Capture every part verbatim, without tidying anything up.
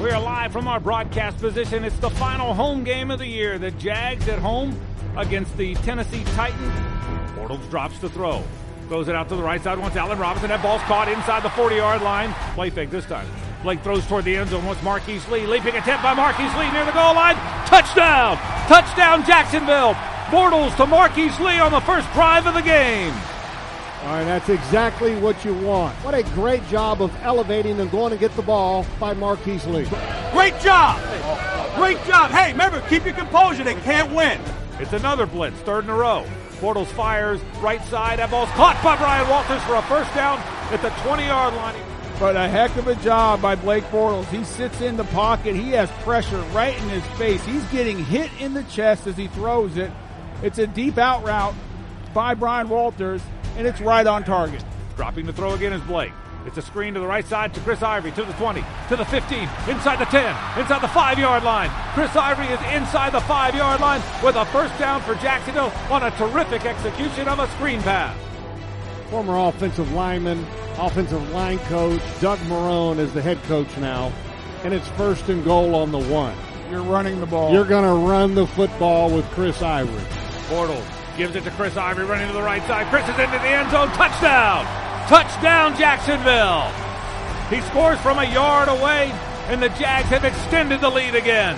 We are live from our broadcast position. It's the final home game of the year. The Jags at home against the Tennessee Titans. Bortles drops to throw. Throws it out to the right side. Wants Allen Robinson. That ball's caught inside the forty-yard line. Play fake this time. Blake throws toward the end zone. Wants Marquise Lee. Leaping attempt by Marquise Lee near the goal line. Touchdown! Touchdown Jacksonville! Bortles to Marquise Lee on the first drive of the game. All right, that's exactly what you want. What a great job of elevating and going to get the ball by Marquise Lee. Great job. Great job. Hey, remember, keep your composure. They can't win. It's another blitz, third in a row. Bortles fires, right side. That ball's caught by Brian Walters for a first down at the twenty-yard line. But a heck of a job by Blake Bortles. He sits in the pocket. He has pressure right in his face. He's getting hit in the chest as he throws it. It's a deep out route by Brian Walters, and it's right on target. Dropping the throw again is Blake. It's a screen to the right side to Chris Ivory, to the twenty, to the fifteen, inside the ten, inside the five-yard line. Chris Ivory is inside the five-yard line with a first down for Jacksonville on a terrific execution of a screen pass. Former offensive lineman, offensive line coach, Doug Marrone is the head coach now, and it's first and goal on the one. You're running the ball. You're going to run the football with Chris Ivory. Bortles gives it to Chris Ivory, running to the right side. Chris is into the end zone. Touchdown! Touchdown, Jacksonville! He scores from a yard away, and the Jags have extended the lead again.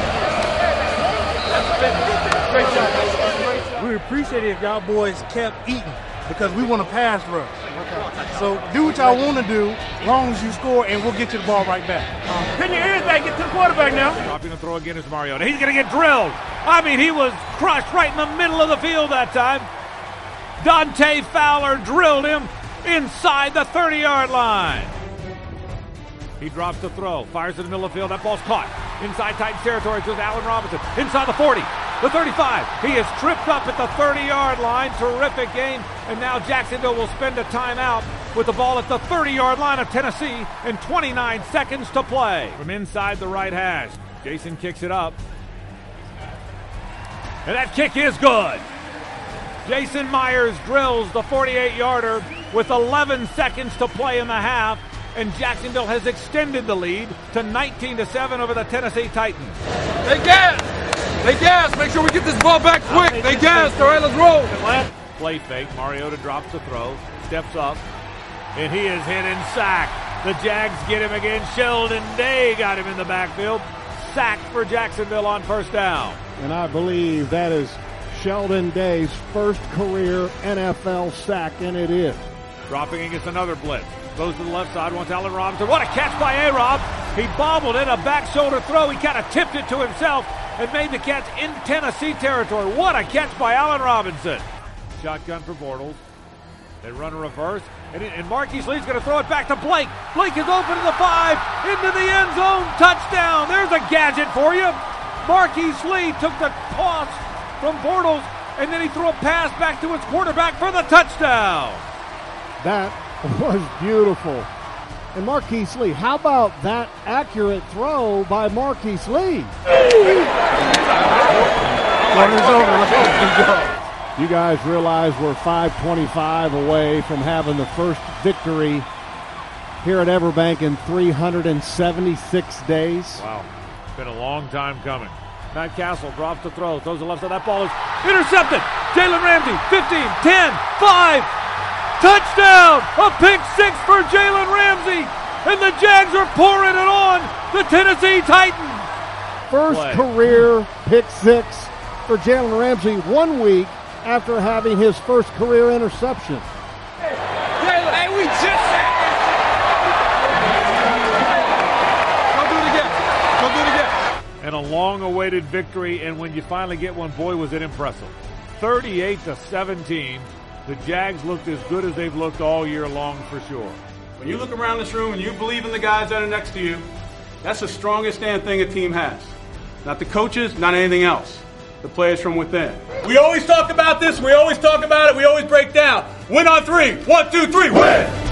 Great job. We appreciate it if y'all boys kept eating because we want to pass rush. So do what y'all want to do as long as you score, and we'll get you the ball right back. Pin your ears back. Get to the quarterback now. Dropping the throw again is Mariota. He's going to get drilled. I mean, he was crushed right in the middle of the field that time. Dante Fowler drilled him inside the thirty-yard line. He drops the throw, fires in the middle of the field. That ball's caught inside Titans territory to Allen Robinson. Inside the forty, the thirty-five. He is tripped up at the thirty-yard line. Terrific game. And now Jacksonville will spend a timeout with the ball at the thirty-yard line of Tennessee and twenty-nine seconds to play. From inside the right hash, Jason kicks it up. And that kick is good. Jason Myers drills the forty-eight-yarder with eleven seconds to play in the half, and Jacksonville has extended the lead to nineteen to seven over the Tennessee Titans. They gas! They gas! Make sure we get this ball back quick! They gas! All right, let's roll! Play fake. Mariota drops the throw, steps up, and he is hit and sacked. The Jags get him again. Sheldon Day got him in the backfield. Sacked for Jacksonville on first down. And I believe that is Sheldon Day's first career N F L sack, and it is. Dropping against another blitz. Goes to the left side, wants Allen Robinson. What a catch by A-Rob. He bobbled it, a back shoulder throw. He kind of tipped it to himself and made the catch in Tennessee territory. What a catch by Allen Robinson. Shotgun for Bortles. They run a reverse, and, and Marquise Lee's going to throw it back to Blake. Blake is open to the five, into the end zone. Touchdown. There's a gadget for you. Marquise Lee took the toss from Bortles, and then he threw a pass back to his quarterback for the touchdown. That was beautiful. And Marquise Lee, how about that accurate throw by Marquise Lee? You guys realize we're five twenty-five away from having the first victory here at Everbank in three hundred seventy-six days. Wow, it's been a long time coming. Matt Castle drops the throw, throws the left side. That ball is intercepted. Jalen Ramsey, fifteen, ten, five. Touchdown! A pick six for Jalen Ramsey, and the Jags are pouring it on the Tennessee Titans. First Play. career pick six for Jalen Ramsey one week after having his first career interception. Hey, hey we just Go do it again. Go do it again. And a long-awaited victory, and when you finally get one, boy, was it impressive. thirty-eight to seventeen. The Jags looked as good as they've looked all year long for sure. When you look around this room and you believe in the guys that are next to you, that's the strongest damn thing a team has. Not the coaches, not anything else. The players from within. We always talk about this. We always talk about it. We always break down. Win on three. One, two, three. Win!